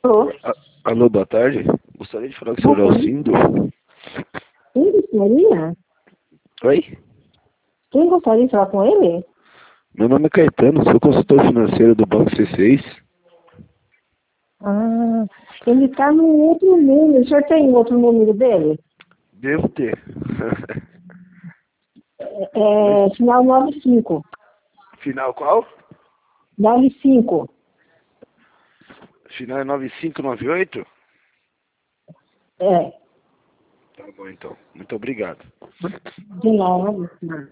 Alô? Alô, boa tarde. Gostaria de falar com o senhor Alcindo. Quem gostaria? Oi? Quem gostaria de falar com ele? Meu nome é Caetano, sou consultor financeiro do Banco C6. Ah, ele está no outro número. O senhor tem outro número dele? Devo ter. Final 95. Final qual? 95. Final é 9598? É. Tá bom, então. Muito obrigado. De nada.